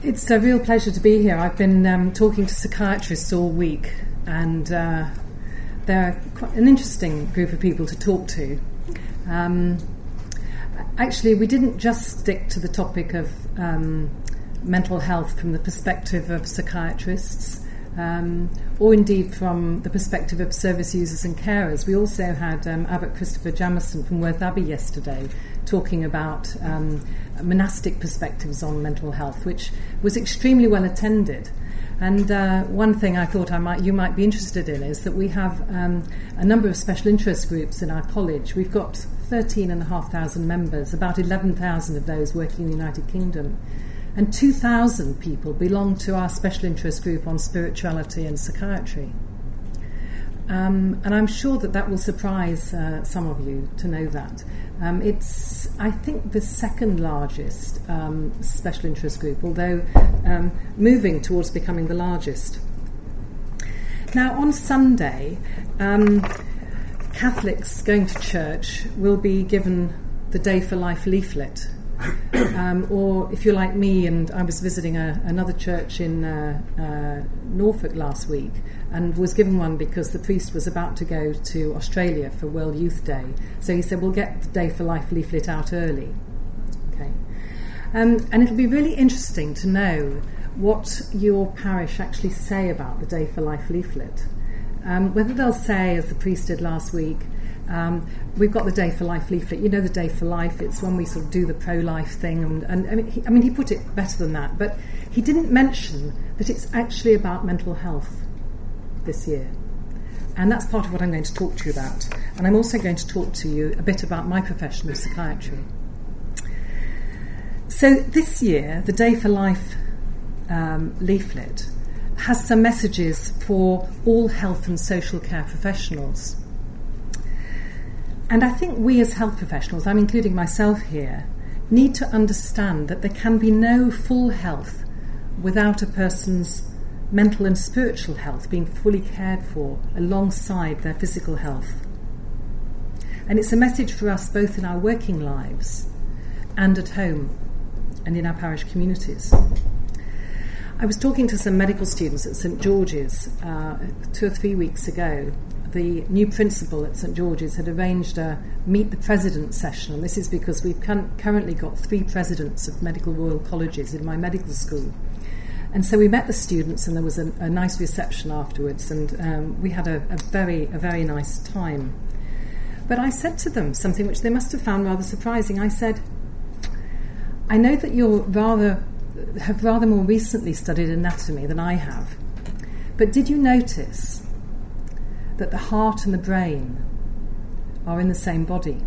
It's a real pleasure to be here. I've been talking to psychiatrists all week, and they're quite an interesting group of people to talk to. Actually, we didn't just stick to the topic of mental health from the perspective of psychiatrists, or indeed from the perspective of service users and carers. We also had Abbot Christopher Jamison from Worth Abbey yesterday talking about monastic perspectives on mental health, which was extremely well attended. And one thing I thought you might be interested in is that we have a number of special interest groups in our college. We've got 13,500 members, about 11,000 of those working in the United Kingdom. And 2,000 people belong to our special interest group on spirituality and psychiatry. And I'm sure that will surprise some of you to know that. It's, I think, the second largest special interest group, although moving towards becoming the largest. Now, on Sunday, Catholics going to church will be given the Day for Life leaflet. Or if you're like me, and I was visiting another church in Norfolk last week and was given one because the priest was about to go to Australia for World Youth Day. So he said, we'll get the Day for Life leaflet out early. Okay, and it'll be really interesting to know what your parish actually say about the Day for Life leaflet. Whether they'll say, as the priest did last week, we've got the Day for Life leaflet. You know the Day for Life, it's when we sort of do the pro-life thing. And I mean, he put it better than that, but he didn't mention that it's actually about mental health this year. And that's part of what I'm going to talk to you about. And I'm also going to talk to you a bit about my profession of psychiatry. So this year, the Day for Life leaflet has some messages for all health and social care professionals. And I think we as health professionals, I'm including myself here, need to understand that there can be no full health without a person's mental and spiritual health being fully cared for alongside their physical health. And it's a message for us both in our working lives and at home and in our parish communities. I was talking to some medical students at St George's 2 or 3 weeks ago. The new principal at St George's had arranged a Meet the President session, and this is because we've currently got 3 presidents of medical royal colleges in my medical school. And so we met the students, and there was a nice reception afterwards, and we had a very nice time. But I said to them something which they must have found rather surprising. I said, I know that you have rather more recently studied anatomy than I have, but did you notice that the heart and the brain are in the same body?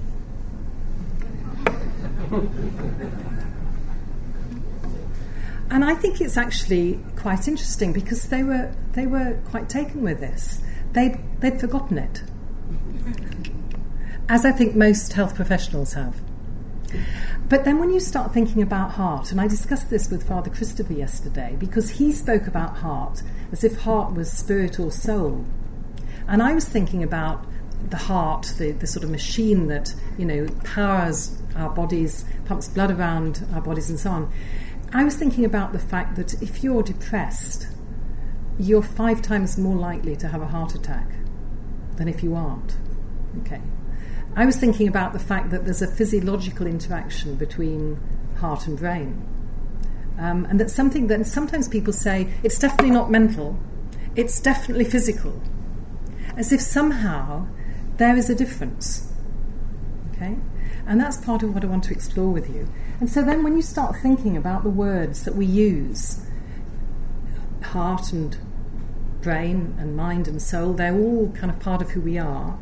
And I think it's actually quite interesting because they were quite taken with this. They'd forgotten it, as I think most health professionals have. But then when you start thinking about heart, and I discussed this with Father Christopher yesterday, because he spoke about heart as if heart was spirit or soul. And I was thinking about the heart, the sort of machine that, powers our bodies, pumps blood around our bodies and so on. I was thinking about the fact that if you're depressed, you're 5 times more likely to have a heart attack than if you aren't. Okay. I was thinking about the fact that there's a physiological interaction between heart and brain. And that's something that sometimes people say, it's definitely not mental, it's definitely physical. As if somehow there is a difference. Okay? And that's part of what I want to explore with you. And so then when you start thinking about the words that we use, heart and brain and mind and soul, they're all kind of part of who we are.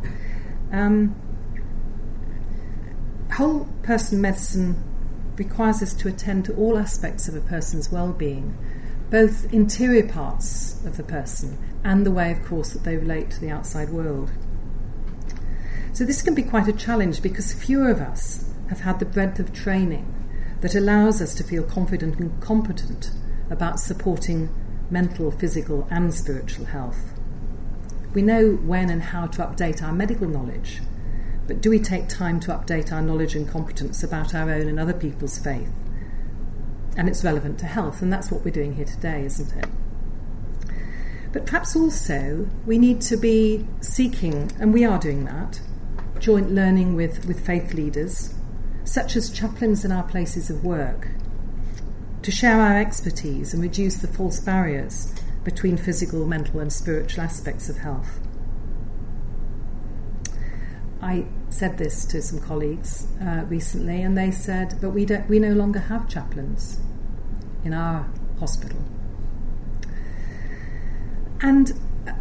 Whole person medicine requires us to attend to all aspects of a person's well-being, both interior parts of the person and the way, of course, that they relate to the outside world. So this can be quite a challenge because fewer of us have had the breadth of training that allows us to feel confident and competent about supporting mental, physical and spiritual health. We know when and how to update our medical knowledge, but do we take time to update our knowledge and competence about our own and other people's faith? and it's relevant to health, and that's what we're doing here today, isn't it? But perhaps also we need to be seeking, and we are doing that, joint learning with faith leaders, such as chaplains in our places of work, to share our expertise and reduce the false barriers between physical, mental and spiritual aspects of health. I said this to some colleagues recently, and they said, but we no longer have chaplains in our hospital. And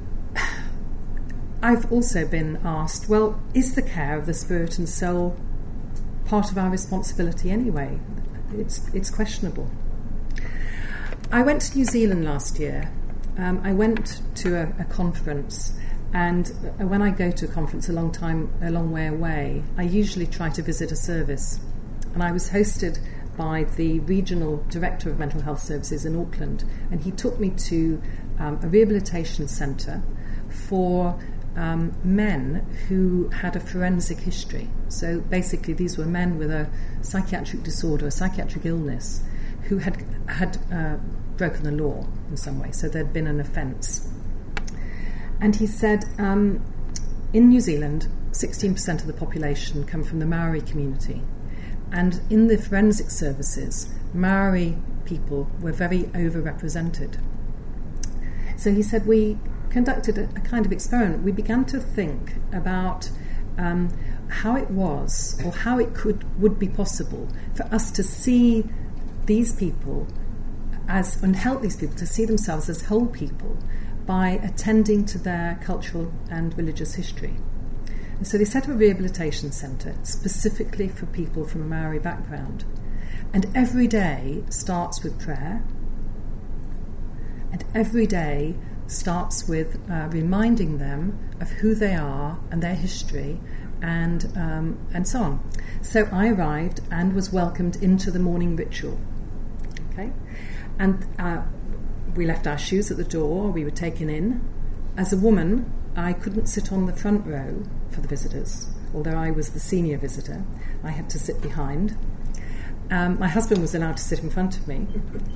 I've also been asked, well, is the care of the spirit and soul part of our responsibility anyway? It's questionable. I went to New Zealand last year. I went to a conference, and when I go to a conference a long way away, I usually try to visit a service. And I was hosted by the regional director of mental health services in Auckland, and he took me to a rehabilitation centre for men who had a forensic history. So basically these were men with a psychiatric disorder, a psychiatric illness, who had broken the law in some way, so there'd been an offence. And he said, in New Zealand, 16% of the population come from the Maori community, and in the forensic services, Maori people were very overrepresented. So he said, we conducted a kind of experiment. We began to think about how it was, or how it would be possible for us to see these people and help these people to see themselves as whole people by attending to their cultural and religious history. And so they set up a rehabilitation centre specifically for people from a Maori background. And every day starts with prayer, and every day starts with reminding them of who they are and their history, and so on. So I arrived and was welcomed into the morning ritual. Okay, and we left our shoes at the door. We were taken in. As a woman, I couldn't sit on the front row for the visitors, although I was the senior visitor. I had to sit behind. My husband was allowed to sit in front of me.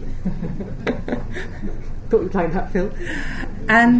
Thought you'd like that, Phil. And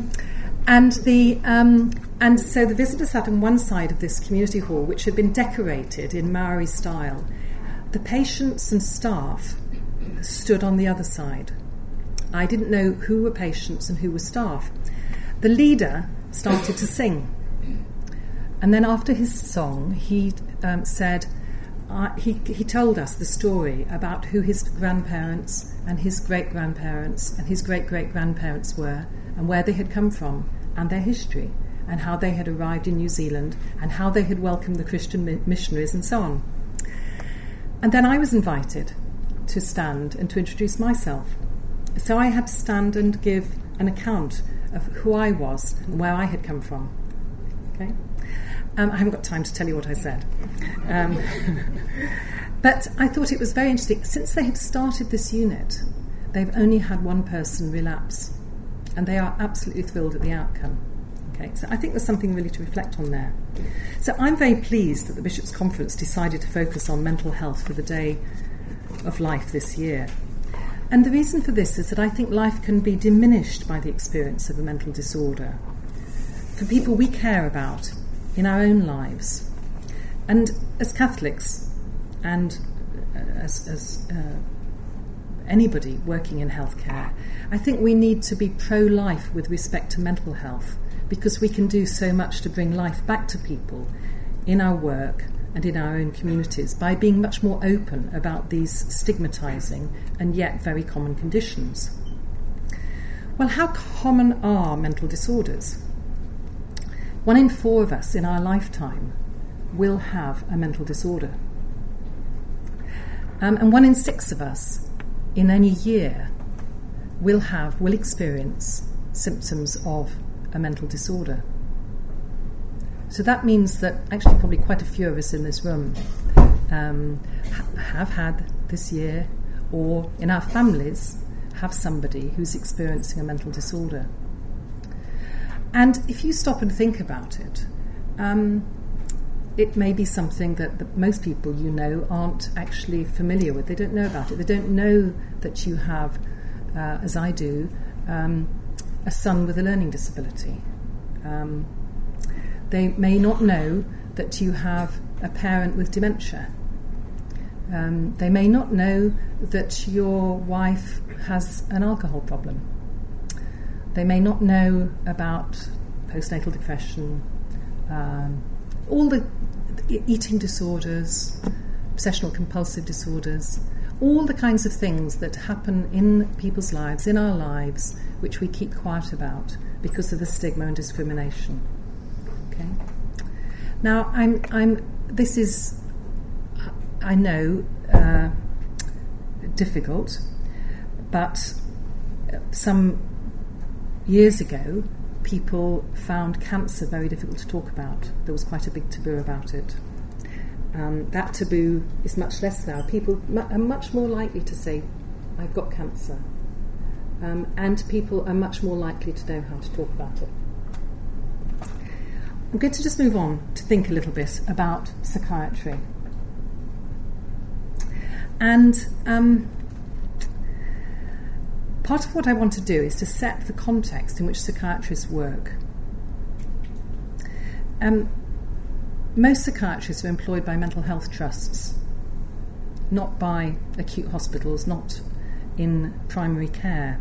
so the visitors sat on one side of this community hall, which had been decorated in Maori style. The patients and staff stood on the other side. I didn't know who were patients and who were staff. The leader started to sing, and then after his song, he said. He told us the story about who his grandparents and his great-grandparents and his great-great-grandparents were, and where they had come from, and their history, and how they had arrived in New Zealand, and how they had welcomed the Christian missionaries, and so on. And then I was invited to stand and to introduce myself. So I had to stand and give an account of who I was and where I had come from. Okay? I haven't got time to tell you what I said. But I thought it was very interesting. Since they had started this unit, they've only had one person relapse, and they are absolutely thrilled at the outcome. Okay, so I think there's something really to reflect on there. So I'm very pleased that the Bishops' Conference decided to focus on mental health for the Day of Life this year. And the reason for this is that I think life can be diminished by the experience of a mental disorder for people we care about in our own lives. And as Catholics, and as anybody working in healthcare, I think we need to be pro-life with respect to mental health, because we can do so much to bring life back to people in our work and in our own communities by being much more open about these stigmatising and yet very common conditions. Well, how common are mental disorders? 1 in 4 of us in our lifetime will have a mental disorder. And 1 in 6 of us in any year will experience symptoms of a mental disorder. So that means that actually probably quite a few of us in this room have had this year, or in our families have somebody who's experiencing a mental disorder. And if you stop and think about it, it may be something that most people you know aren't actually familiar with. They don't know about it. They don't know that you have, as I do, a son with a learning disability. They may not know that you have a parent with dementia. They may not know that your wife has an alcohol problem. They may not know about postnatal depression, all the eating disorders, obsessional compulsive disorders, all the kinds of things that happen in people's lives, in our lives, which we keep quiet about because of the stigma and discrimination. Okay. Now, this is, I know, difficult, but some years ago, people found cancer very difficult to talk about. There was quite a big taboo about it. That taboo is much less now. People are much more likely to say, I've got cancer. And people are much more likely to know how to talk about it. I'm going to just move on to think a little bit about psychiatry. And part of what I want to do is to set the context in which psychiatrists work. Most psychiatrists are employed by mental health trusts, not by acute hospitals, not in primary care.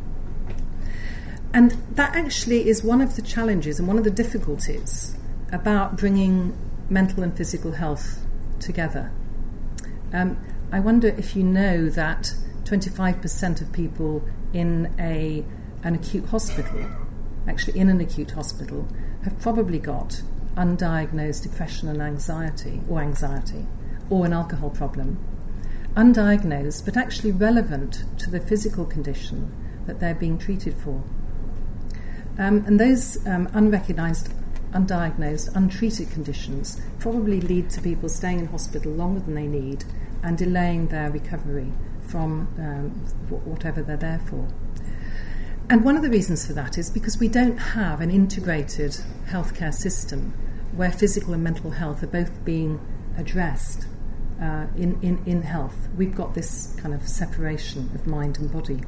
And that actually is one of the challenges and one of the difficulties about bringing mental and physical health together. I wonder if you know that 25% of people in an acute hospital, actually in an acute hospital, have probably got undiagnosed depression and anxiety, or an alcohol problem. Undiagnosed, but actually relevant to the physical condition that they're being treated for. And those unrecognised, undiagnosed, untreated conditions probably lead to people staying in hospital longer than they need and delaying their recovery from whatever they're there for. And one of the reasons for that is because we don't have an integrated healthcare system where physical and mental health are both being addressed in health. We've got this kind of separation of mind and body.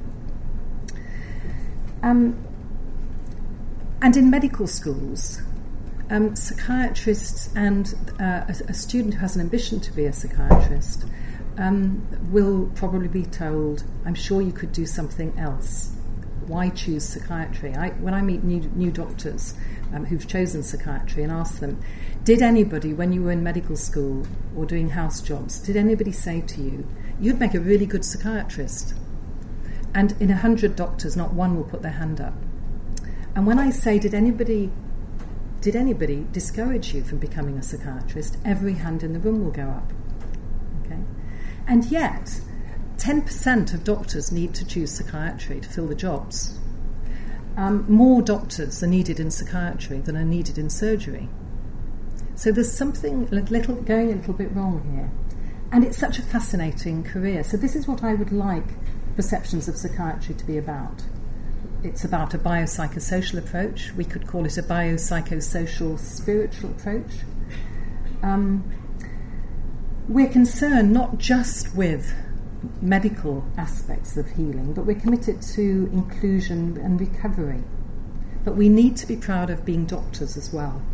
And in medical schools, psychiatrists and a student who has an ambition to be a psychiatrist will probably be told, I'm sure you could do something else. Why choose psychiatry? When I meet new doctors who've chosen psychiatry and ask them, did anybody, when you were in medical school or doing house jobs, did anybody say to you, you'd make a really good psychiatrist? And in 100 doctors, not one will put their hand up. And when I say, did anybody discourage you from becoming a psychiatrist, every hand in the room will go up. Okay? And yet, 10% of doctors need to choose psychiatry to fill the jobs. More doctors are needed in psychiatry than are needed in surgery. So there's something going a little bit wrong here. And it's such a fascinating career. So this is what I would like perceptions of psychiatry to be about. It's about a biopsychosocial approach. We could call it a biopsychosocial spiritual approach. We're concerned not just with medical aspects of healing, but we're committed to inclusion and recovery. But we need to be proud of being doctors as well.